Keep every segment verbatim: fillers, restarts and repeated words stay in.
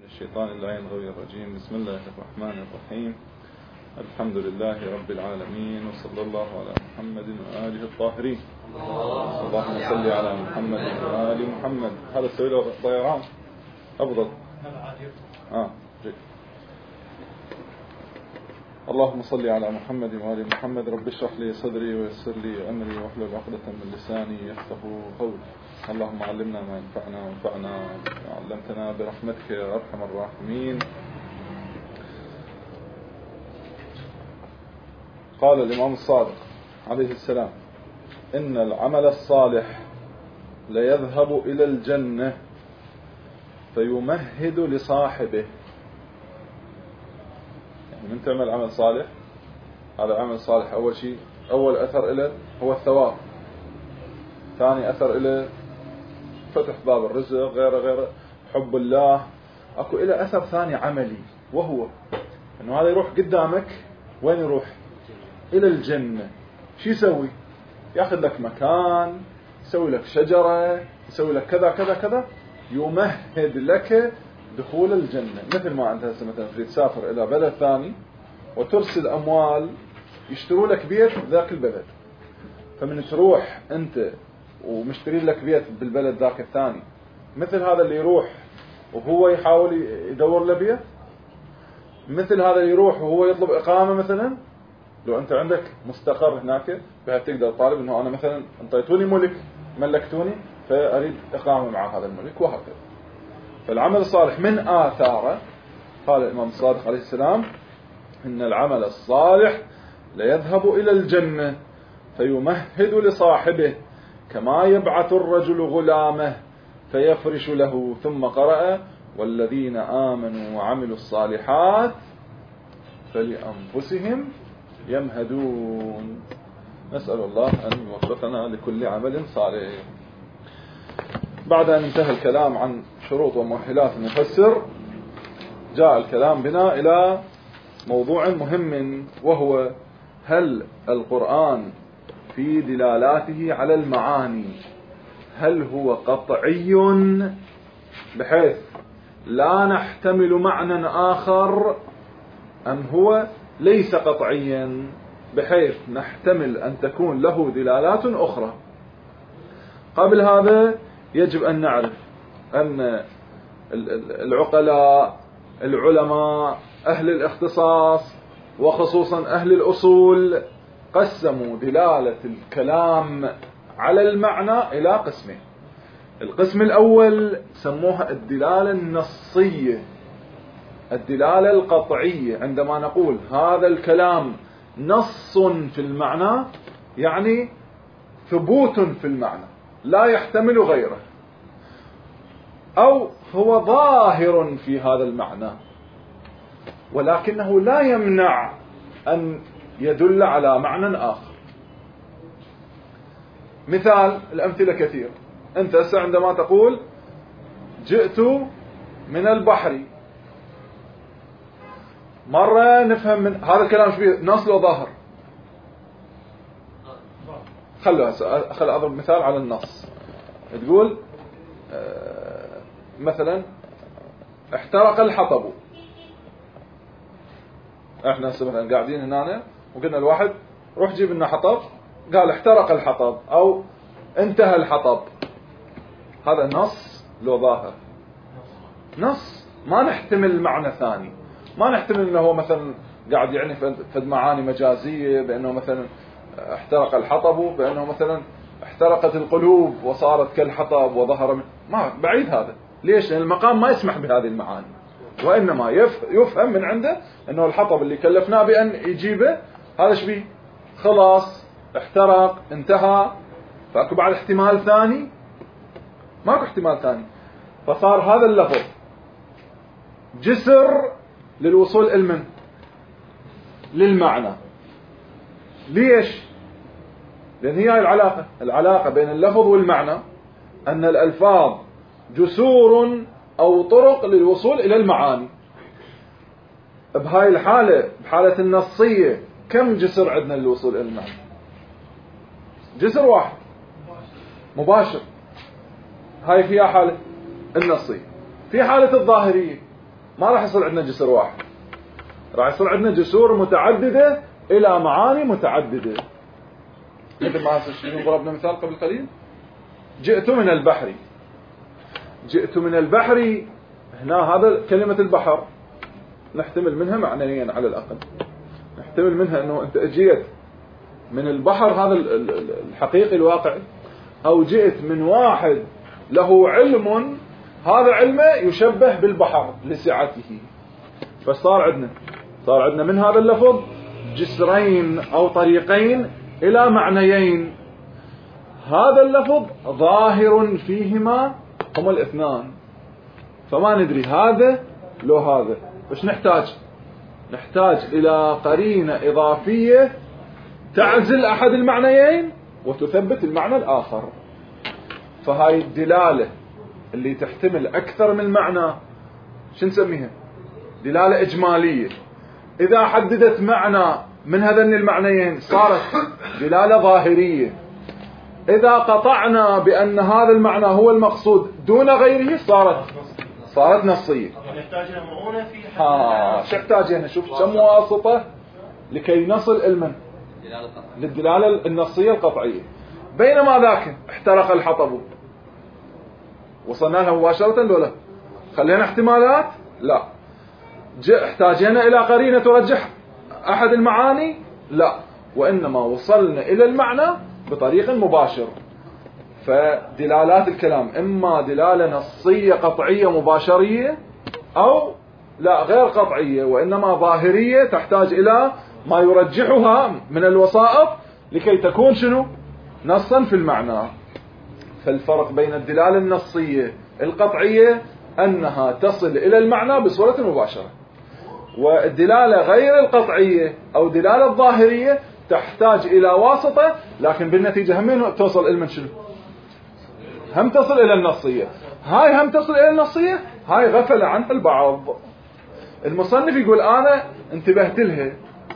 الشيطان اللعين الغوي الرجيم. بسم الله الرحمن الرحيم. الحمد لله رب العالمين، وصلى الله على محمد وآله الطاهرين. اللهم صل على محمد وآل محمد. هذا السوي له ضيران أفضل. آه جيد. اللهم صل على محمد وآل محمد. رب اشرح لي صدري ويسر لي أمري واحلل عقدة من لساني يفقهوا قولي. اللهم علمنا ما ينفعنا وانفعنا وعلمتنا برحمتك يا أرحم الراحمين. قال الإمام الصادق عليه السلام: إن العمل الصالح ليذهب إلى الجنة فيمهد لصاحبه. يعني من تعمل عمل صالح، هذا العمل الصالح أول شيء أول أثر إله هو الثواب، ثاني أثر إله فتح باب الرزق، غيره غيره حب الله. أكو إله أثر ثاني عملي، وهو أنه هذا يروح قدامك. وين يروح؟ إلى الجنة. شو يسوي؟ يأخذ لك مكان، يسوي لك شجرة، يسوي لك كذا كذا كذا، يمهد لك دخول الجنة. مثل ما أنت هسه مثلا تريد تسافر إلى بلد ثاني وترسل أموال يشتروا لك بيت ذاك البلد، فمن تروح أنت ومشتري لك بيت بالبلد ذاك الثاني، مثل هذا اللي يروح وهو يحاول يدور له بيت، مثل هذا اللي يروح وهو يطلب إقامة. مثلا لو أنت عندك مستقر هناك بها تقدر طالب أنه أنا مثلا انطيتوني ملك، ملكتوني، فأريد إقامة مع هذا الملك، وهكذا. فالعمل الصالح من آثاره، قال الإمام الصادق عليه السلام: إن العمل الصالح ليذهب إلى الجنة فيمهد لصاحبه كما يبعث الرجل غلامه فيفرش له. ثم قرأ: والذين آمنوا وعملوا الصالحات فلأنفسهم يمهدون. نسأل الله أن يوفقنا لكل عمل صالح. بعد أن انتهى الكلام عن شروط ومؤهلات المفسر، جاء الكلام بنا إلى موضوع مهم، وهو: هل القرآن في دلالاته على المعاني هل هو قطعي بحيث لا نحتمل معنى آخر، أم هو ليس قطعيا بحيث نحتمل أن تكون له دلالات أخرى؟ قبل هذا يجب أن نعرف أن العقلاء العلماء أهل الاختصاص وخصوصا أهل الأصول قسموا دلالة الكلام على المعنى إلى قسمين. القسم الأول سموها الدلالة النصية، الدلالة القطعية. عندما نقول هذا الكلام نص في المعنى، يعني ثبوت في المعنى لا يحتمل غيره، أو هو ظاهر في هذا المعنى ولكنه لا يمنع أن يدل على معنى آخر. مثال، الأمثلة كثير. أنت عندما تقول جئت من البحر، مرة نفهم من هذا الكلام شبيه نص لو ظاهر. خلوا خل أضرب مثال على النص. تقول مثلا احترق الحطب. احنا مثلا قاعدين هنا وقلنا الواحد روح جيب لنا حطب، قال احترق الحطب أو انتهى الحطب. هذا نص لو ظاهر، نص ما نحتمل معنى ثاني، ما نحتمل انه هو مثلا قاعد يعني فد معاني مجازية، بانه مثلا احترق الحطب بانه مثلا احترقت القلوب وصارت كالحطب وظهر من... ما بعيد هذا. ليش؟ لأن المقام ما يسمح بهذه المعاني، وإنما يفهم من عنده أنه الحطب اللي كلفناه بأن يجيبه هذا شبيه خلاص احترق انتهى. فأكو بعد احتمال ثاني؟ ماكو احتمال ثاني. فصار هذا اللفظ جسر للوصول المن للمعنى. ليش؟ لأن هي العلاقة العلاقة بين اللفظ والمعنى، أن الألفاظ جسور أو طرق للوصول إلى المعاني. بهاي الحالة، بحالة النصية، كم جسر عندنا للوصول إلى المعنى؟ جسر واحد مباشر. هاي فيها حالة النصية. في حالة الظاهرية، ما راح يصير عندنا جسر واحد، راح يصير عندنا جسور متعددة إلى معاني متعددة. مثل ما ضربنا مثال قبل قليل، جئت من البحر. جئت من البحر، هنا هذا كلمة البحر نحتمل منها معنيين على الأقل. نحتمل منها أنه أنت جئت من البحر هذا الحقيقي الواقعي، أو جئت من واحد له علم، هذا علمه يشبه بالبحر لسعته. فصار عندنا صار عندنا من هذا اللفظ جسرين أو طريقين إلى معنيين. هذا اللفظ ظاهر فيهما هما الاثنان، فما ندري هذا لو هذا. وش نحتاج؟ نحتاج إلى قرينة إضافية تعزل أحد المعنيين وتثبت المعنى الآخر. فهاي الدلالة اللي تحتمل أكثر من معنى شو نسميها؟ دلالة إجمالية. إذا حددت معنى من هذين المعنيين صارت دلالة ظاهرية. إذا قطعنا بأن هذا المعنى هو المقصود دون غيره صارت صارت نصية. نحتاج إلى مرونة في ها شو نحتاج هنا؟ شوف كم واسطة لكي نصل المن للدلالة النصية القطعية. بينما ذاك احترق الحطب وصلنا لها مباشرة ولا خلينا احتمالات؟ لا. احتاجنا إلى قرينة ترجح أحد المعاني؟ لا، وإنما وصلنا إلى المعنى بطريق مباشر. فدلالات الكلام إما دلالة نصية قطعية مباشرية، أو لا غير قطعية وإنما ظاهرية تحتاج إلى ما يرجحها من الوسائط لكي تكون شنو؟ نصا في المعنى. فالفرق بين الدلالة النصية القطعية أنها تصل إلى المعنى بصورة مباشرة، والدلالة غير القطعية أو دلالة الظاهرية تحتاج إلى واسطة، لكن بالنتيجة هم توصل إلى شنو؟ هم تصل إلى النصية. هاي هم تصل إلى النصية، هاي غفل عنها البعض. المصنف يقول أنا انتبهت لها.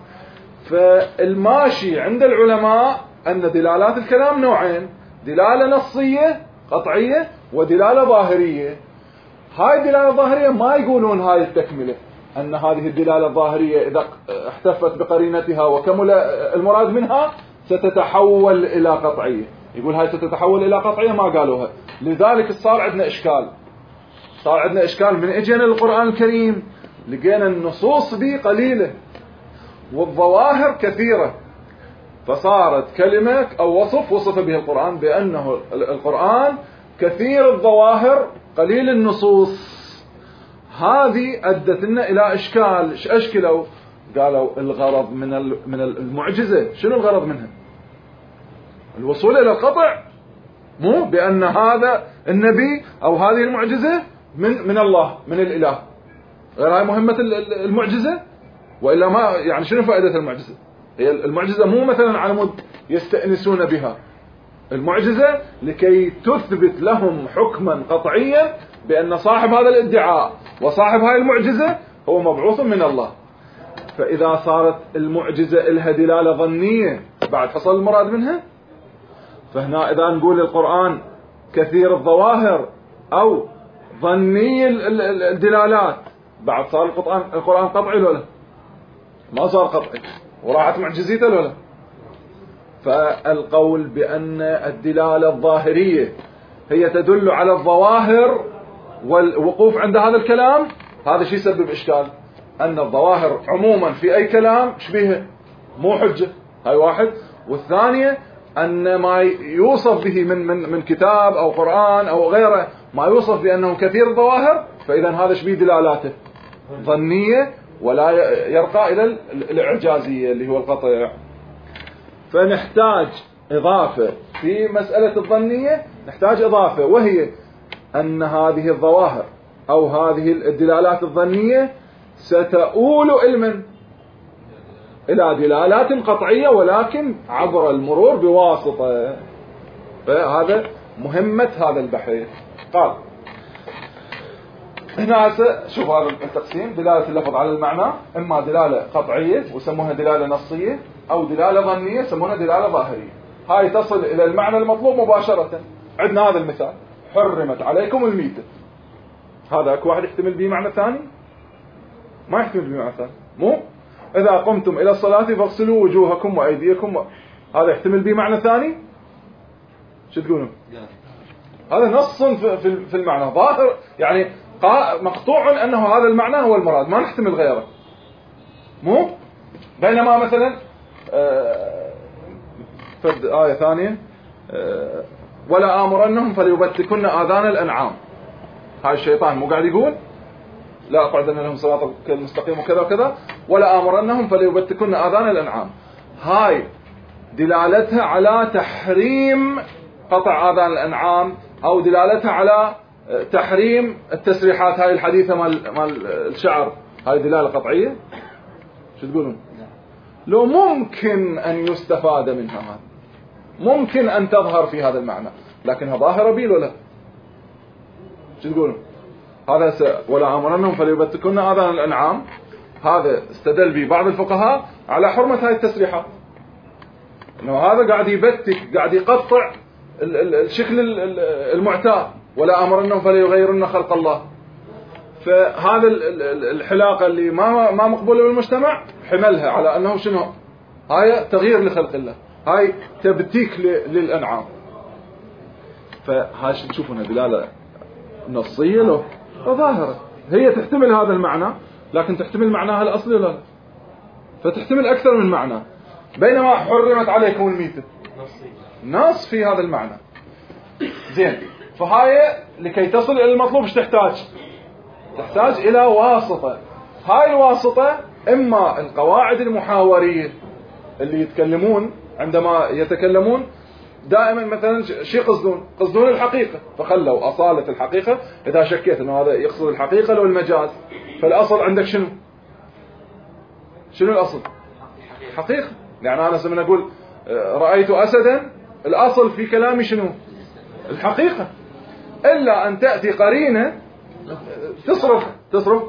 فالماشي عند العلماء أن دلالات الكلام نوعين: دلالة نصية قطعية ودلالة ظاهرية. هاي الدلالة الظاهرية ما يقولون هاي التكملة، أن هذه الدلالة الظاهرية إذا احتفت بقرينتها وكمل المراد منها ستتحول إلى قطعية. يقول هاي ستتحول إلى قطعية، ما قالوها. لذلك صار عندنا إشكال صار عندنا إشكال من إجينا القرآن الكريم لقينا النصوص به قليلة والظواهر كثيرة، فصارت كلمة أو وصف وصف به القرآن بأنه القرآن كثير الظواهر قليل النصوص. هذه أدت لنا إلى إشكال. إيش أشكلوا؟ قالوا الغرض من من المعجزة شنو الغرض منها؟ الوصول إلى القطع، مو بأن هذا النبي أو هذه المعجزة من من الله من الإله. غير هاي مهمة المعجزة، وإلا ما يعني شنو فائدة المعجزة؟ هي المعجزة مو مثلا على مود يستأنسون بها. المعجزة لكي تثبت لهم حكما قطعيا بأن صاحب هذا الادعاء وصاحب هاي المعجزة هو مبعوث من الله. فإذا صارت المعجزة لها دلالة ظنية بعد حصل المراد منها، فهنا إذا نقول القرآن كثير الظواهر أو ظني الدلالات بعد صار القرآن القرآن قطعي ولا ما صار قطعي وراحت معجزيته ولا. فالقول بأن الدلالة الظاهرية هي تدل على الظواهر والوقوف عند هذا الكلام، هذا شيء يسبب إشكال. أن الظواهر عموما في أي كلام شبيه مو حجة، هاي واحد. والثانية أن ما يوصف به من من من كتاب أو قرآن أو غيره ما يوصف بأنه كثير الظواهر، فإذا هذا شبيه دلالاته ظنية ولا يرقى إلى الإعجازية اللي هو القطع. فنحتاج إضافة في مسألة الظنية، نحتاج إضافة، وهي أن هذه الظواهر أو هذه الدلالات الظنية ستؤول علما إلى دلالات قطعية ولكن عبر المرور بواسطة. فهذا مهمة هذا البحث. قال هنا شوف هذا التقسيم: دلالة اللفظ على المعنى إما دلالة قطعية وسموها دلالة نصية، أو دلالة ظنية سموها دلالة ظاهرية. هاي تصل إلى المعنى المطلوب مباشرة. عندنا هذا المثال: حرمت عليكم الميتة. هذا اكو واحد يحتمل به معنى ثاني؟ ما يحتمل بمعنى ثاني. مو إذا قمتم إلى الصلاة فاغسلوا وجوهكم وأيديكم و... هذا يحتمل بمعنى ثاني. شو تقولون؟ هذا نص في المعنى ظاهر، يعني مقطوع أنه هذا المعنى هو المراد، ما نحتمل غيره. مو بينما مثلا فد آية ثانية ولا آمرنهم فليبتكن آذان الأنعام. هاي الشيطان مو قاعد يقول لا أقعدن لهم صراط المستقيم وكذا وكذا، ولا آمرنهم فليبتكن آذان الأنعام. هاي دلالتها على تحريم قطع آذان الأنعام، أو دلالتها على تحريم التسريحات هاي الحديثة مال مال الشعر. هاي دلالة قطعية. شو تقولون؟ لو ممكن أن يستفاد منها، هذا ممكن أن تظهر في هذا المعنى، لكنها ظاهرة بيل ولا؟ شو تقولون؟ هذا س... ولا أمرنهم فليبتكن آذان الأنعام، هذا استدل به بعض الفقهاء على حرمة هاي التسريحات، إنه هذا قاعد يبتك، قاعد يقطع ال... ال... الشكل ال... المعتاد. ولا أمرنهم فليغيرن خلق الله. فهذا الحلاقة اللي ما ما مقبولة بالمجتمع حملها على أنه شنو؟ هاي تغيير لخلق الله، هاي تبتيك للأنعام. فهاي تشوفونها دلالة نصية له ظاهرة، هي تحتمل هذا المعنى لكن تحتمل معناها الأصلي لا، فتحتمل أكثر من معنى. بينما حرمت عليكم الميتة نص في هذا المعنى. زين، فهاي لكي تصل إلى المطلوب ايش تحتاج؟ تحتاج إلى واسطة. هاي الواسطة إما القواعد المحاورية اللي يتكلمون عندما يتكلمون دائما مثلا شيء قصدون قصدون الحقيقة، فخلوا أصالة الحقيقة. إذا شكيت أنه هذا يقصد الحقيقة لو المجاز، فالأصل عندك شنو؟ شنو الأصل؟ حقيقة. يعني أنا سمنا أقول رأيت أسدا، الأصل في كلامي شنو؟ الحقيقة، إلا أن تأتي قرينة تصرف تصرف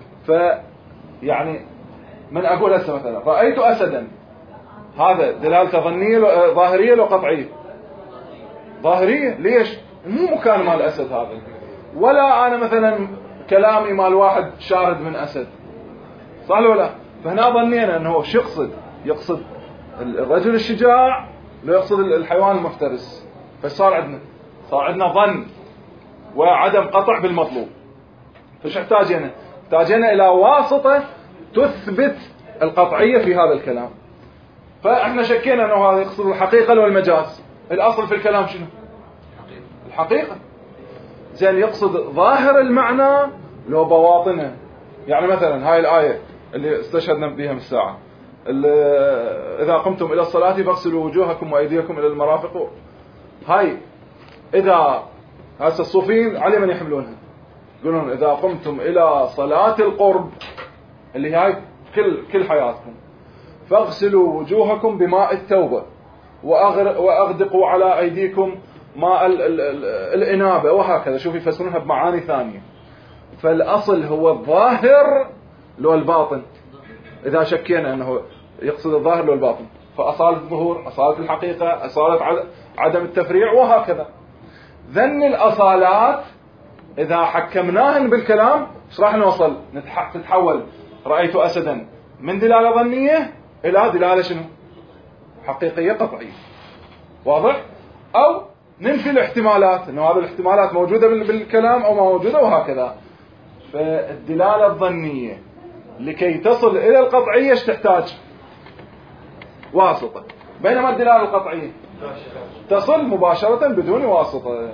فيعني من أقول هسه مثلا رأيت أسدا، هذا دلالته ظنية ظاهرية لو قطعية؟ ظاهرية. ليش؟ مو مكان مال أسد هذا. ولا أنا مثلا كلامي مال واحد شارد من أسد، صح ولا؟ فهنا ظنينا أنه شو يقصد؟ يقصد الرجل الشجاع لو يقصد الحيوان المفترس. فصار عندنا صار عندنا ظن وعدم قطع بالمطلوب. فش احتاجنا؟ احتاجنا إلى واسطة تثبت القطعية في هذا الكلام. فاحنا شكينا انه هذا يقصد الحقيقة لو المجاز. الاصل في الكلام شنو؟ الحقيقة. زين، يقصد ظاهر المعنى لو بواطنه. يعني مثلا هاي الآية اللي استشهدنا بها من الساعة، إذا قمتم إلى الصلاة فاغسلوا وجوهكم وأيديكم إلى المرافق. هاي إذا هسه الصوفيين على من يحملونها؟ يقولون إذا قمتم إلى صلاة القرب اللي هاي كل كل حياتكم، فاغسلوا وجوهكم بماء التوبة وأغدقوا على أيديكم ماء ال ال ال الإنابة، وهكذا. شوف يفسرونها بمعاني ثانية. فالأصل هو الظاهر لو الباطن. إذا شكينا أنه يقصد الظاهر لو الباطن، فأصالة الظهور، أصالة الحقيقة، أصالة عدم التفريع، وهكذا. ذن الأصالات إذا حكمناهن بالكلام ايش راح نوصل؟ تتحول رأيت أسدا من دلالة ظنية إلى دلالة شنو؟ حقيقية قطعية. واضح؟ أو ننفي الاحتمالات، إنه هذه الاحتمالات موجودة بالكلام أو ما موجودة، وهكذا. فالدلالة الظنية لكي تصل إلى القطعية ايش تحتاج؟ واسطة. بينما الدلالة القطعية تصل مباشرة بدون واسطة.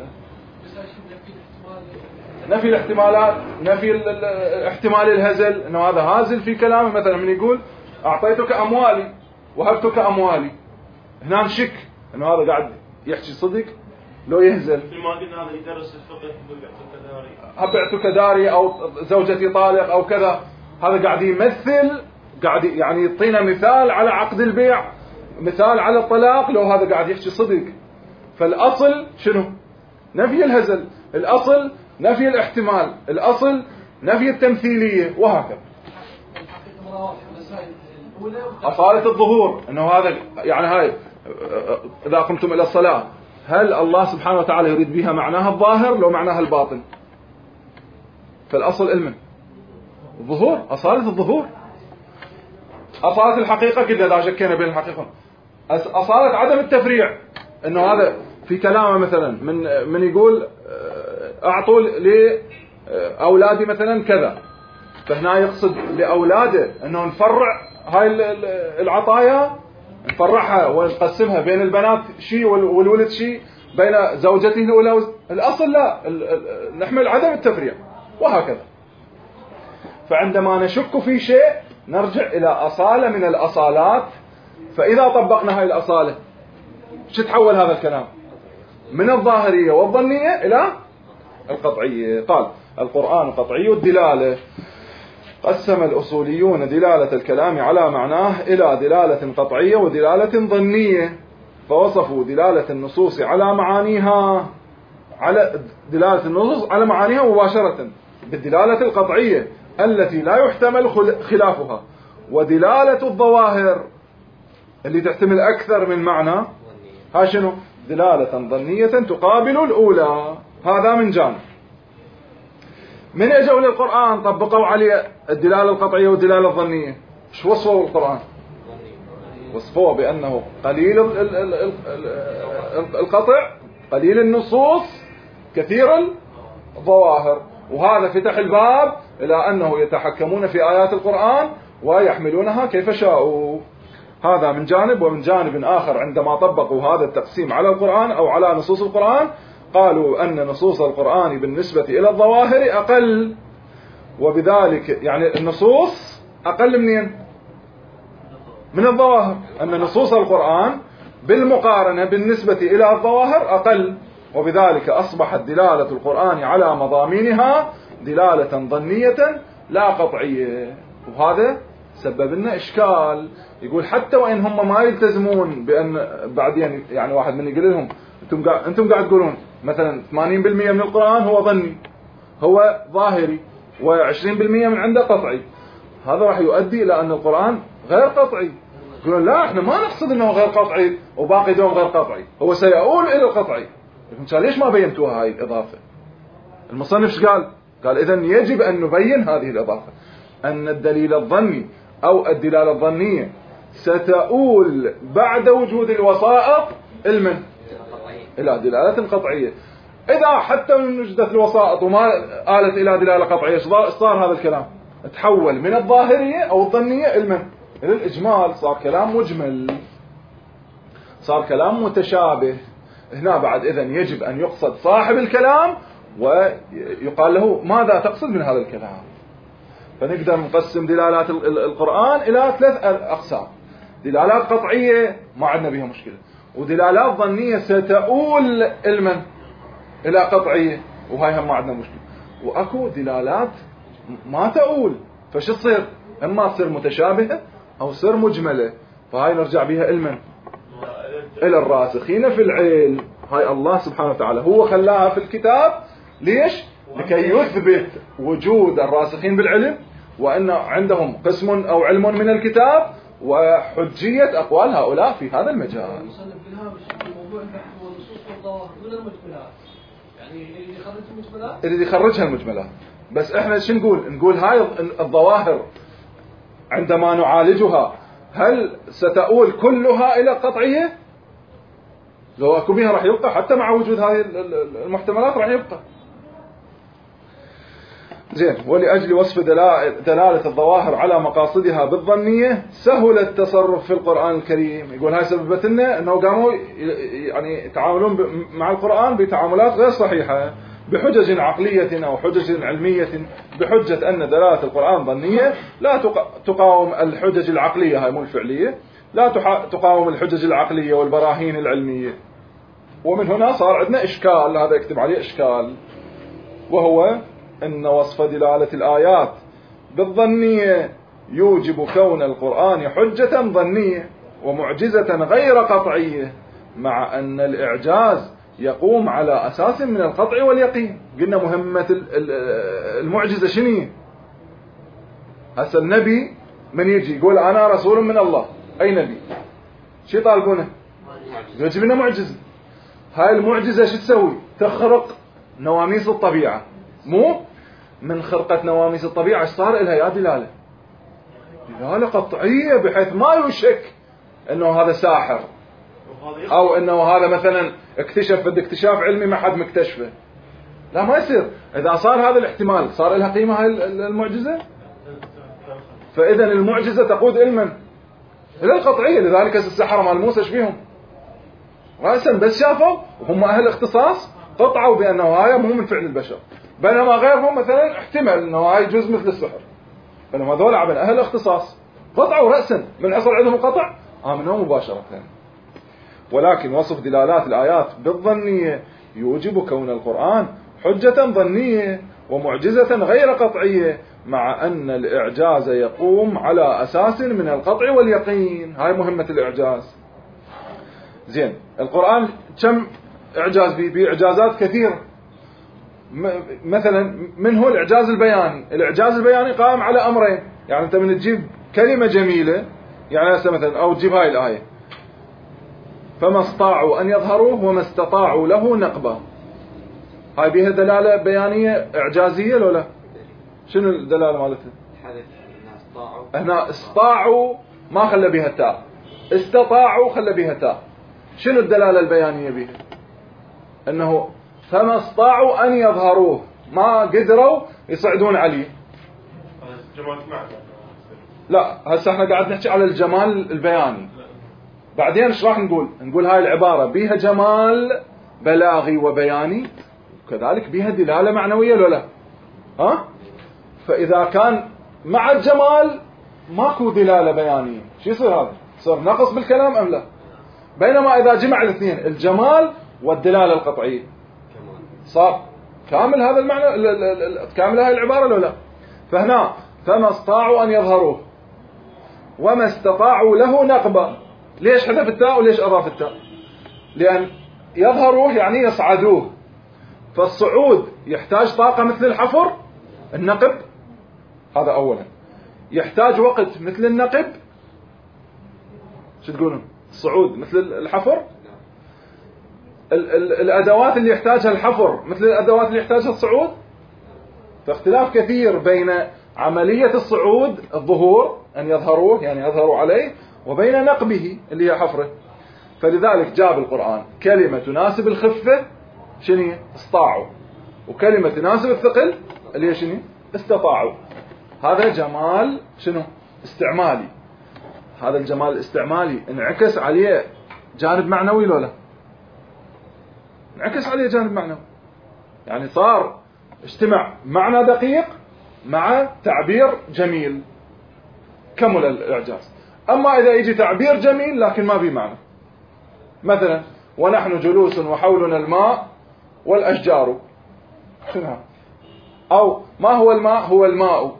نفي الاحتمالات، نفي احتمال الهزل، انه هذا هازل في كلامه. مثلا من يقول اعطيتك اموالي وهبتك اموالي، هنا نشك انه هذا قاعد يحكي صدق لو يهزل. ما قلنا هذا يدرس الفقه بعتك داري، هبعتك داري او زوجتي طالق او كذا، هذا قاعد يمثل، قاعد يعني يعطينا مثال على عقد البيع، مثال على الطلاق لو هذا قاعد يحكي صدق. فالاصل شنو؟ نفي الهزل، الاصل نفي الاحتمال، الأصل نفي التمثيلية، وهكذا. أصالة الظهور أنه هذا يعني هاي إذا قمتم إلى الصلاة، هل الله سبحانه وتعالى يريد بها معناها الظاهر لو معناها الباطن؟ فالأصل علما. الظهور، أصالة الظهور. أصالة الحقيقة كده لا شكينا بين الحقيقة. أصالة عدم التفريع، إنه هذا في كلامه مثلا من من يقول أعطوا لأولادي مثلا كذا، فهنا يقصد لأولاده إنه نفرع هاي العطايا، نفرعها ونقسمها بين البنات شيء والولد شيء، بين زوجته الأولى. الأصل لا، نحمل عدم التفريع وهكذا. فعندما نشك في شيء نرجع إلى أصالة من الأصالات، فإذا طبقنا هاي الأصالة شو تحول هذا الكلام؟ من الظاهرية والظنية إلى القطعية. قال القرآن قطعي الدلالة. قسم الأصوليون دلالة الكلام على معناه إلى دلالة قطعية ودلالة ظنية، فوصفوا دلالة النصوص على معانيها على دلالة النصوص على معانيها مباشرة بالدلالة القطعية التي لا يحتمل خلافها، ودلالة الظواهر اللي تحتمل أكثر من معنى ها شنو؟ دلالة ظنية تقابل الأولى. هذا من جانب. من اجوا للقرآن طبقوا عليه الدلالة القطعية والدلالة الظنية، شو وصفوا القرآن؟ وصفوه بأنه قليل القطع، قليل النصوص، كثير الظواهر. وهذا فتح الباب إلى أنه يتحكمون في آيات القرآن ويحملونها كيف شاءوا. هذا من جانب. ومن جانب آخر عندما طبقوا هذا التقسيم على القرآن أو على نصوص القرآن قالوا أن نصوص القرآن بالنسبة إلى الظواهر أقل، وبذلك يعني النصوص أقل منين؟ من الظواهر. أن نصوص القرآن بالمقارنة بالنسبة إلى الظواهر أقل، وبذلك أصبحت دلالة القرآن على مضامينها دلالة ظنية لا قطعية. وهذا سبب لنا إشكال. يقول حتى وإن هم ما يلتزمون بأن بعدين يعني واحد من يقول لهم أنتم قاعد أنتم قاعد تقولون مثلا ثمانين بالمئة من القرآن هو ظني، هو ظاهري، وعشرين بالمئة من عنده قطعي، هذا راح يؤدي إلى أن القرآن غير قطعي. يقولون لا احنا ما نقصد انه غير قطعي وباقي دون غير قطعي، هو سيؤول الى القطعي. لكن ليش ما بينتوها هاي الاضافه؟ المصنف ايش قال؟ قال اذن يجب ان نبين هذه الاضافه، ان الدليل الظني او الدلاله الظنيه ستؤول بعد وجود الوسائط المن الى دلاله قطعيه. اذا حتى من وجدت الوسائط وما آلت الى دلاله قطعيه صار هذا الكلام تحول من الظاهريه او الظنيه المن إلى الإجمال، صار كلام مجمل، صار كلام متشابه. هنا بعد إذن يجب أن يقصد صاحب الكلام ويقال له ماذا تقصد من هذا الكلام. فنقدر نقسم دلالات القرآن إلى ثلاث أقسام: دلالات قطعية ما عندنا بها مشكلة، ودلالات ظنية ستؤول المن إلى قطعية وهاي هم ما عندنا مشكلة، وأكو دلالات ما تؤول، فش تصير؟ إما تصير متشابهة أو تصير مجملة، فهاي نرجع بها علما إلى الراسخين في العلم. هاي الله سبحانه وتعالى هو خلاها في الكتاب، ليش؟ لكي يثبت وجود الراسخين بالعلم وأن عندهم قسم أو علم من الكتاب وحجية أقوال هؤلاء في هذا المجال. اللي يخرجها المجملات. بس احنا شو نقول؟ نقول هاي الظواهر عندما نعالجها هل ستؤول كلها إلى قطعية؟ لو أكو بها راح يبقى، حتى مع وجود هذه المحتملات راح يبقى. زين. ولأجل وصف دلالة الظواهر على مقاصدها بالظنية سهل التصرف في القرآن الكريم. يقول هاي سببت لنا أنه قاموا يعني يتعاملون مع القرآن بتعاملات غير صحيحة بحجج عقلية أو حجج علمية، بحجة أن دلالة القرآن ظنية لا تقاوم الحجج العقلية، هاي مو الفعلية، لا تقاوم الحجج العقلية والبراهين العلمية. ومن هنا صار عندنا إشكال، هذا يكتب عليه إشكال، وهو أن وصف دلالة الآيات بالظنية يوجب كون القرآن حجة ظنية ومعجزة غير قطعية، مع أن الإعجاز يقوم على أساس من القطع واليقين. قلنا مهمة المعجزة شنو؟ هسه النبي من يجي يقول أنا رسول من الله، أي نبي شو يطالبونه؟ يجب لنا معجزة. هاي المعجزة شو تسوي؟ تخرق نواميس الطبيعة، مو من خرقة نواميس الطبيعة صار لها يا دلالة دلالة قطعية بحيث ما يشك انه هذا ساحر او انه هذا مثلا اكتشف بده اكتشاف علمي ما حد مكتشفه. لا ما يصير. اذا صار هذا الاحتمال صار لها قيمة هاي المعجزة. فاذا المعجزة تقود علما الى القطعية. لذلك السحرة مال موسى شبيهم رأسا بس شافوا وهم اهل اختصاص قطعوا بانه هاي مو من فعل البشر، بينما غيرهم مثلا احتمل انه هاي جزء مثل السحر، بينما هذول عمل اهل اختصاص قطعوا رأسا من حصل عندهم القطع آمنوا مباشرة. ولكن وصف دلالات الآيات بالظنية يوجب كون القرآن حجة ظنية ومعجزة غير قطعية، مع أن الإعجاز يقوم على أساس من القطع واليقين. هاي مهمة الإعجاز. زين القرآن كم إعجاز بيه؟ بإعجازات كثيرة. مثلا منه الإعجاز البياني. الإعجاز البياني قائم على أمرين. يعني أنت من تجيب كلمة جميلة، يعني مثلا أو تجيب هاي الآية فما استطاعوا أن يظهروه وما استطاعوا له نقبة، هاي بها دلالة بيانية إعجازية لو لا؟ شنو الدلالة مالتها؟ هنا استطاعوا ما خلى بها تاء، استطاعوا خلى بها تاء. شنو الدلالة البيانية بها؟ أنه فما استطاعوا أن يظهروه، ما قدروا يصعدون عليه. لا هسه احنا قاعد نحكي على الجمال البياني. بعدين ايش راح نقول؟ نقول هاي العبارة بيها جمال بلاغي وبياني وكذلك بيها دلالة معنوية لو لا؟ ها؟ فإذا كان مع الجمال ماكو دلالة بيانية شو يصير؟ هذا صار نقص بالكلام أم لا؟ بينما إذا جمع الاثنين الجمال والدلالة القطعية صار كامل هذا المعنى، كامل هاي العبارة لو لا؟ فهنا فما استطاعوا أن يظهروه وما استطاعوا له نقبة. ليش حذف التاء وليش أضاف التاء؟ لأن يظهروه يعني يصعدوه، فالصعود يحتاج طاقة مثل الحفر النقب، هذا أولا. يحتاج وقت مثل النقب، شو تقولون؟ الصعود مثل الحفر. ال ال الأدوات اللي يحتاجها الحفر مثل الأدوات اللي يحتاجها الصعود. فاختلاف كثير بين عملية الصعود الظهور أن يظهروه يعني يظهروا عليه، وبين نقبه اللي هي حفره. فلذلك جاب القرآن كلمة تناسب الخفة شنو؟ استطاعوا، وكلمة تناسب الثقل اللي هي شنو؟ استطاعوا. هذا جمال شنو؟ استعمالي. هذا الجمال الاستعمالي انعكس عليه جانب معنوي لولا؟ انعكس عليه جانب معنوي، يعني صار اجتمع معنى دقيق مع تعبير جميل، كمل الإعجاز. أما إذا يجي تعبير جميل لكن ما بيه معنى، مثلا ونحن جلوس وحولنا الماء والأشجار، شنو؟ أو ما هو الماء؟ هو الماء.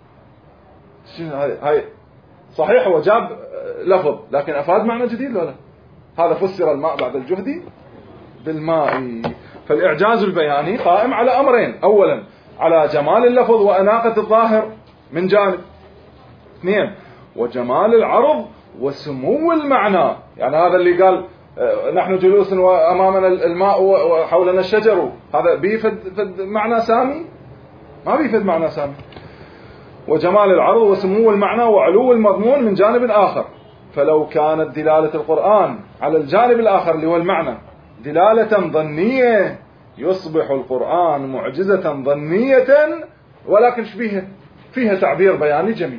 شنو هاي؟ هاي صحيح هو جاب لفظ لكن أفاد معنى جديد ولا؟ هذا فسر الماء بعد الجهد بالماء. فالإعجاز البياني قائم على أمرين: أولا على جمال اللفظ وأناقة الظاهر من جانب، اثنين وجمال العرض وسمو المعنى. يعني هذا اللي قال نحن جلوس وأمامنا الماء وحولنا الشجر، هذا بيفد فد معنى سامي؟ ما بيفد معنى سامي. وجمال العرض وسمو المعنى وعلو المضمون من جانب آخر. فلو كانت دلالة القرآن على الجانب الآخر اللي هو المعنى دلالة ظنية يصبح القرآن معجزة ظنية، ولكن شبيها فيها تعبير بياني جميل.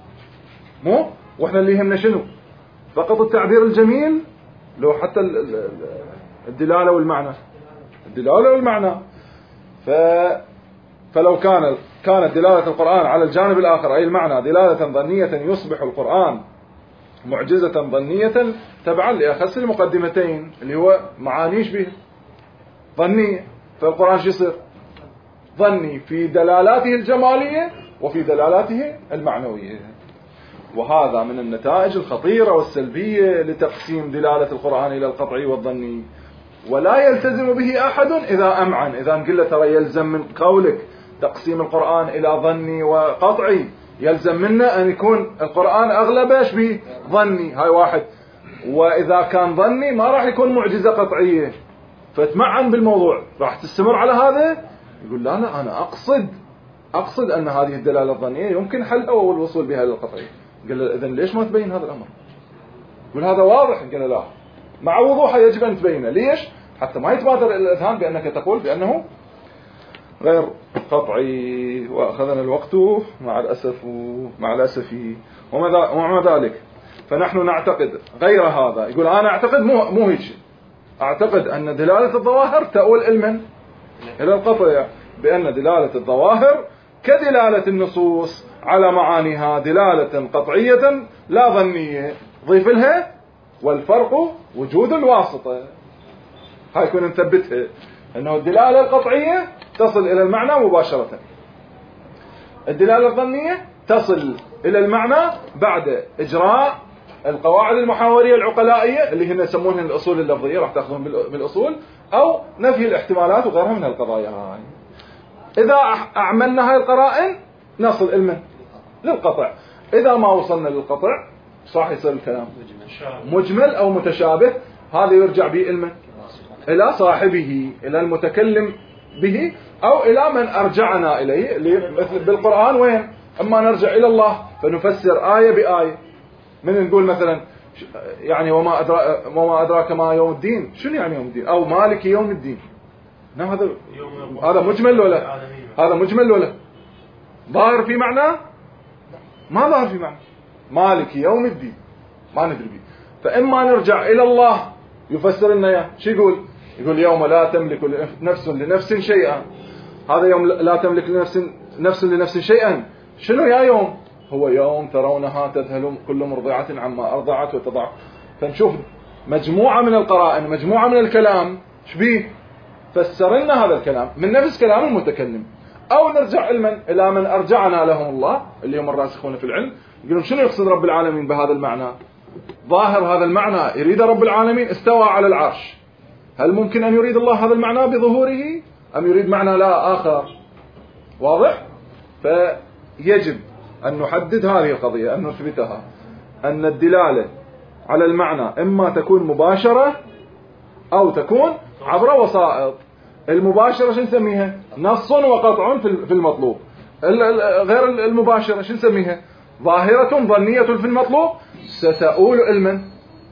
مو واحنا اللي يهمنا شنو؟ فقط التعبير الجميل، لو حتى الدلالة والمعنى، الدلالة والمعنى. ف فلو كان كانت دلالة القرآن على الجانب الآخر أي المعنى دلالة ظنية يصبح القرآن معجزة ظنية تبعا لأخص المقدمتين اللي هو معانيش به ظنية. فالقرآن شو يصير؟ ظني في دلالاته الجمالية وفي دلالاته المعنوية. وهذا من النتائج الخطيرة والسلبية لتقسيم دلالة القرآن إلى القطعي والظني. ولا يلتزم به أحد إذا أمعن. إذا نقول له ترى يلزم من قولك تقسيم القرآن إلى ظني وقطعي، يلزم منا أن يكون القرآن أغلبه ايش به؟ ظني. هاي واحد. وإذا كان ظني ما راح يكون معجزة قطعية، فتمعن بالموضوع. راح تستمر على هذا؟ يقول لا لا أنا أقصد أقصد أن هذه الدلالة الظنية يمكن حلها والوصول بها إلى القطعية. قال له إذن ليش ما تبين هذا الأمر؟ يقول هذا واضح. قال له لا، مع وضوحه يجب أن تبينه. ليش؟ حتى ما يتبادر إلى الأذهان بأنك تقول بأنه غير قطعي. وأخذنا الوقت مع الأسف مع الأسف ومع ذلك فنحن نعتقد غير هذا. يقول أنا أعتقد مو مو هيك، أعتقد أن دلالة الظواهر تؤول إلى إلى القطع، بأن دلالة الظواهر كدلالة النصوص على معانيها دلالة قطعية لا ظنية. ضيف لها والفرق وجود الواسطة. هاي كنا نثبتها أنه الدلالة القطعية تصل إلى المعنى مباشرة، الدلالة الظنية تصل إلى المعنى بعد إجراء القواعد المحاورية العقلائية اللي هن يسمونها الأصول اللفظية، راح تأخذون بالأصول، أو نفي الاحتمالات وغيرها من القضايا هاي. إذا أعملنا هاي القرائن نصل المن للقطع. إذا ما وصلنا للقطع صح يصير الكلام مجمل أو متشابه. هذا يرجع به المن إلى صاحبه، إلى المتكلم به، أو إلى من أرجعنا إليه. مثل بالقرآن وين؟ أما نرجع إلى الله فنفسر آية بآية. من نقول مثلا يعني وما أدراك, وما أدراك ما يوم الدين، شنو يعني يوم الدين؟ أو مالك يوم الدين. نعم، هذا هذا مجمل ولا هذا مجمل ولا ظاهر في معنى؟ ما ظاهر في معنى. مالك يوم الدين ما ندري به. فإما نرجع إلى الله يفسر لنا إياه. شو يقول؟ يقول يوم لا تملك نفس لنفس شيئا. هذا يوم لا تملك لنفس نفس لنفس شيئا. شنو يا يوم؟ هو يوم ترونها تذهل كل مرضعة عما أرضعت وتضع. فنشوف مجموعة من القرائن، مجموعة من الكلام شبيه فسر لنا هذا الكلام من نفس كلام المتكلم. أو نرجع علما إلى من أرجعنا لهم الله اللي هم الراسخون في العلم، يقولون شنو يقصد رب العالمين بهذا المعنى؟ ظاهر هذا المعنى يريد رب العالمين استوى على العرش. هل ممكن أن يريد الله هذا المعنى بظهوره أم يريد معنى لا آخر؟ واضح؟ فيجب أن نحدد هذه القضية، أن نثبتها، أن الدلالة على المعنى إما تكون مباشرة أو تكون عبر وسائط. المباشرة شو نسميها؟ نص وقطع في المطلوب. غير المباشرة شو نسميها؟ ظاهرة ظنية في المطلوب ستؤول علما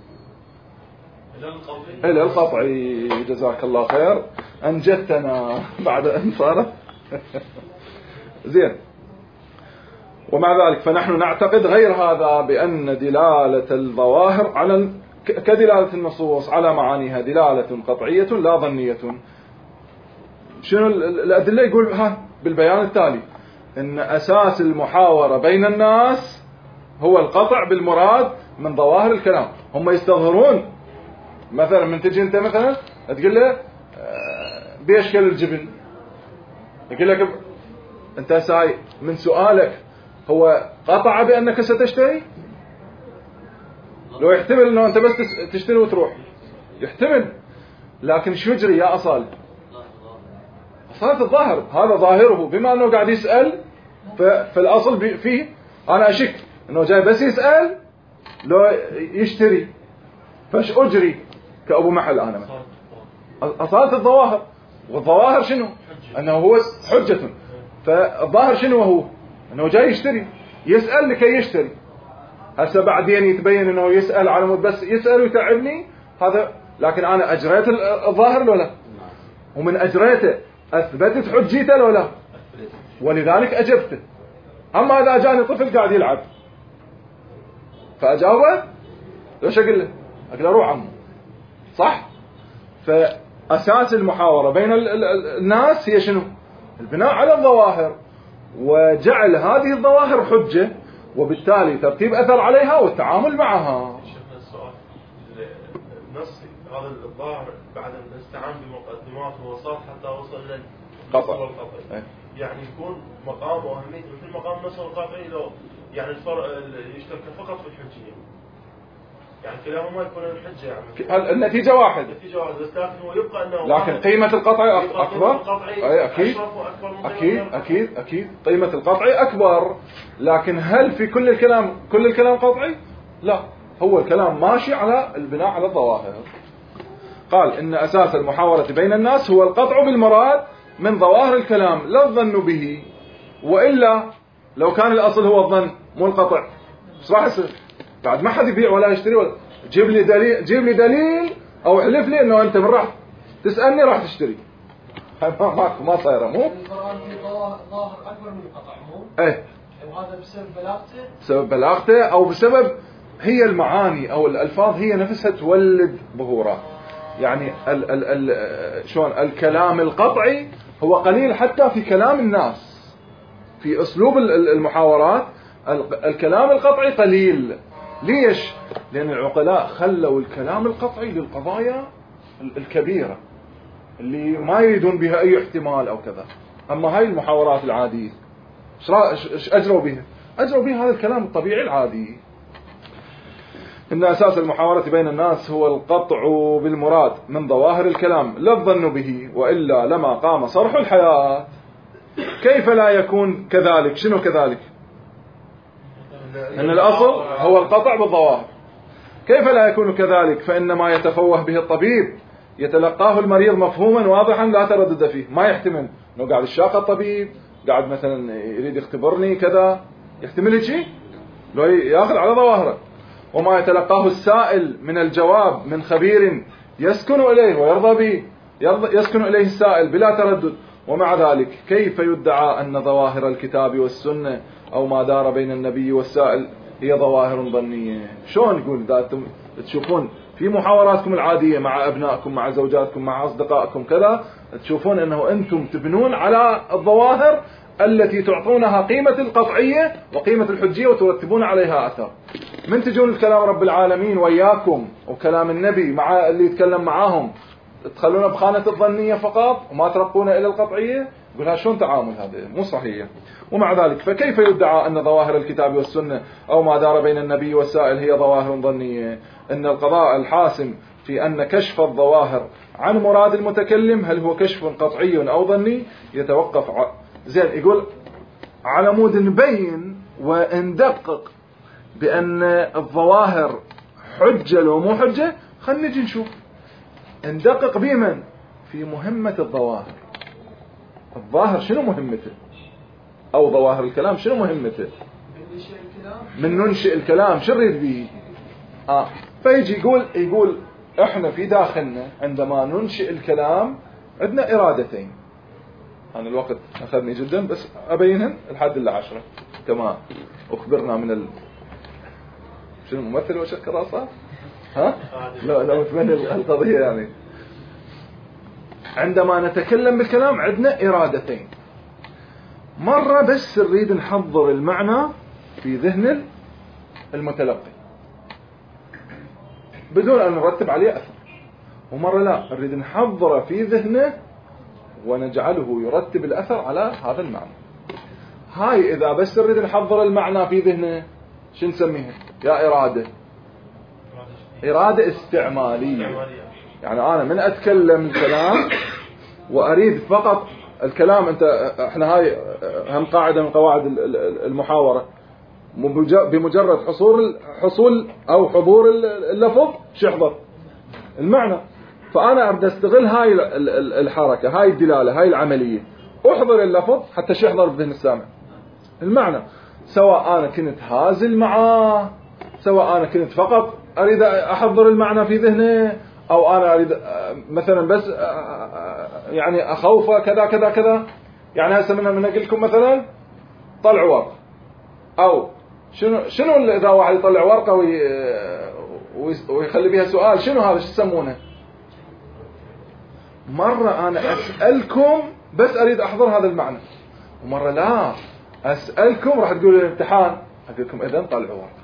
إلى القطعي. جزاك الله خير، أنجدتنا بعد أن صارت زين. ومع ذلك فنحن نعتقد غير هذا، بأن دلالة الظواهر على كدلالة النصوص على معانيها دلالة قطعية لا ظنية. شنو الأدلة؟ يقول ها بالبيان التالي إن أساس المحاورة بين الناس هو القطع بالمراد من ظواهر الكلام. هم يستظهرون مثلا من تجي أنت مثلا تقول له بيشكل الجبن، يقول لك أنت ساي من سؤالك هو قطع بأنك ستشتري؟ لو يحتمل أنه أنت بس تشتري وتروح يحتمل، لكن شو يجري يا أصال؟ أصالة الظاهر هذا ظاهره، بما أنه قاعد يسأل فالأصل فيه أنا أشك أنه جاي بس يسأل لو يشتري. فاش أجري كأبو محل أنا مثلا؟ أصالة الظواهر. والظواهر شنو؟ أنه هو حجة. فالظاهر شنو هو؟ أنه جاي يشتري، يسأل لكي يشتري. هسه بعدين يتبين أنه يسأل على مود بس يسأل ويتعبني هذا، لكن أنا أجريت الظاهر لو لا؟ ومن أجريته أثبتت حجيته لو لا؟ ولذلك أجبته. أما إذا جاني طفل قاعد يلعب فأجاوبه ليش أقول له؟ أقول له روح عمو، صح؟ فأساس المحاورة بين الناس هي شنو؟ البناء على الظواهر وجعل هذه الظواهر حجة، وبالتالي ترتيب أثر عليها والتعامل معها. شفنا السؤال النص هذا الظاهر بعد أن استعان بمقدمات ووساط حتى وصل للقطع والقطع، يعني يكون مقام وأهميته مثل مقام النص والقطعي لو يعني الفرق يشترك فقط في الحجية، يعني كلاهما يكون الحجة يعني النتيجة واحد. النتيجة واحد، بس لكن هو يبقى أنه لكن قيمة القطع أكبر. أي أكيد أكيد أكيد أكيد قيمة القطع أكبر، لكن هل في كل الكلام كل الكلام قطعي؟ لا، هو الكلام ماشي على البناء على الظواهر. قال إن أساس المحاورة بين الناس هو القطع بالمراد من ظواهر الكلام لا الظن به. وإلا لو كان الأصل هو الظن مو القطع ايش راح يصير؟ بعد ما حد يبيع ولا يشتري ولا جيب لي دليل، جيب لي دليل أو احلف لي إنه أنت من راح تسألني راح تشتري. ما ما ما صايرة. مو القرآن في ظاهر أكبر من القطع مو؟ إيه. وهذا بسبب بلاغته؟ بسبب بلاغته أو بسبب هي المعاني أو الألفاظ هي نفسها تولد ظهورات. يعني ال ال ال شلون الكلام القطعي هو قليل حتى في كلام الناس، في أسلوب المحاورات الكلام القطعي قليل. ليش؟ لأن العقلاء خلوا الكلام القطعي للقضايا الكبيرة اللي ما يريدون بها أي احتمال أو كذا. أما هاي المحاورات العادية ايش أجروا بها؟ أجروا بها هذا الكلام الطبيعي العادي. إن أساس المحاورة بين الناس هو القطع بالمراد من ظواهر الكلام لا الظن به، وإلا لما قام صرح الحياة. كيف لا يكون كذلك؟ شنو كذلك؟ إن الأصل هو القطع بالظواهر. كيف لا يكون كذلك؟ فإنما يتفوه به الطبيب يتلقاه المريض مفهوما واضحا لا تردد فيه. ما يحتمل إنه قاعد الشاقة الطبيب قاعد مثلا يريد يختبرني كذا، يحتمل شيء لو يأخذ على ظواهره. وما يتلقاه السائل من الجواب من خبير يسكن إليه ويرضى به، يسكن إليه السائل بلا تردد. ومع ذلك كيف يدعى أن ظواهر الكتاب والسنة أو ما دار بين النبي والسائل هي ظواهر ظنية؟ شلون يقول ذا؟ تشوفون في محاوراتكم العادية مع أبنائكم مع زوجاتكم مع أصدقائكم كذا، تشوفون أنه أنتم تبنون على الظواهر التي تعطونها قيمة القطعية وقيمة الحجية وترتبون عليها أثر. من تجون الكلام رب العالمين وياكم وكلام النبي مع اللي يتكلم معاهم تخلونه بخانة الظنية فقط وما ترقونه إلى القطعية؟ يقولها شلون تعامل هذا؟ مو صحيح. ومع ذلك فكيف يدعى أن ظواهر الكتاب والسنة أو ما دار بين النبي والسائل هي ظواهر ظنية؟ إن القضاء الحاسم في أن كشف الظواهر عن مراد المتكلم هل هو كشف قطعي أو ظني يتوقف ع... زين يقول على مود نبين وندقق بأن الظواهر حجة لو مو حجة. خلنا نجي نشوف ندقق بمن في مهمة الظواهر. الظاهر شنو مهمته؟ أو ظواهر الكلام شنو مهمته؟ من ننشئ الكلام شو نريد به؟ آه فيجي يقول يقول إحنا في داخلنا عندما ننشئ الكلام عندنا إرادتين. أنا الوقت أخذني جدا بس أبينهن الحد اللي عشرة كما أخبرنا من ال... شنو ممثل وشك راسه؟ ها؟ لا لا متمنى القضية. يعني عندما نتكلم بالكلام عندنا إرادتين. مرة بس نريد نحضر المعنى في ذهن المتلقي بدون أن نرتب عليه أثر، ومرة لا نريد نحضره في ذهنه ونجعله يرتب الأثر على هذا المعنى. هاي إذا بس نريد نحضر المعنى في ذهنه شو نسميها يا إرادة؟ إرادة استعمالية. يعني أنا من أتكلم الكلام وأريد فقط الكلام. أنت إحنا هاي هم قاعدة من قواعد المحاورة، بمجرد حصول حصول أو حضور اللفظ شحضر المعنى. فأنا أريد أستغل هاي الحركة هاي الدلالة هاي العملية، أحضر اللفظ حتى شحضر بذهن السامع المعنى، سواء أنا كنت هازل معاه، سواء أنا كنت فقط أريد أحضر المعنى في ذهنه، أو أنا أريد مثلا بس يعني أخوفه كذا كذا كذا. يعني هسه من أقول لكم مثلا طلعوا ورقة، أو شنو شنو إذا واحد يطلع ورقة وي ويخلي بها سؤال شنو هذا شو يسمونه؟ مرة أنا أسألكم بس أريد أحضر هذا المعنى، ومرة لا أسألكم راح تقولوا الامتحان أقول لكم إذن طلعوا ورقة.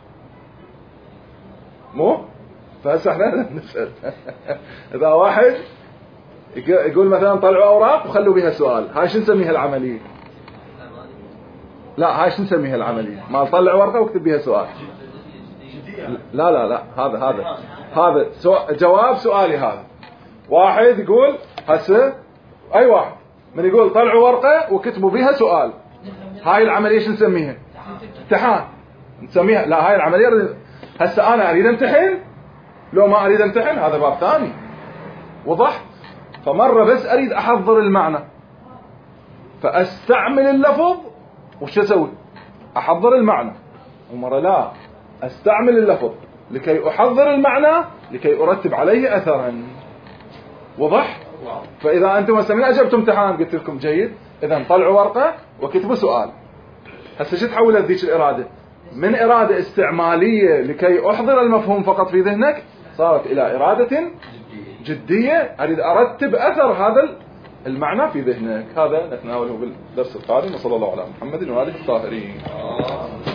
مو فهسه احنا نسأل إذا واحد يقول مثلا طلعوا أوراق وخلوا بها سؤال، هاي شو نسميها العملية؟ لا هاي شو نسميها العملية؟ ما طلع ورقة واكتب بها سؤال. لا لا لا هذا هذا هذا سؤال جواب سؤالي. هذا واحد يقول هسه أي واحد من يقول طلعوا ورقة وكتبوا بها سؤال، هاي العملية شو نسميها؟ امتحان نسميها. لا هاي العملية هسه أنا أريد امتحن لو ما أريد امتحن هذا باب ثاني. وضح؟ فمرة بس أريد أحضر المعنى فأستعمل اللفظ وش أسوي؟ أحضر المعنى، ومرة لا أستعمل اللفظ لكي أحضر المعنى لكي أرتب عليه أثرا. وضح؟ فإذا أنتم هسه أجبتم امتحان قلت لكم جيد، إذا طلعوا ورقة وكتبوا سؤال. هسه شو تحولت ذيك الإرادة؟ من إرادة استعمالية لكي أحضر المفهوم فقط في ذهنك صارت إلى إرادة جدية أريد أرتب أثر هذا المعنى في ذهنك. هذا نتناوله بالدرس القادم، وصلى الله على محمد وآله الطاهرين.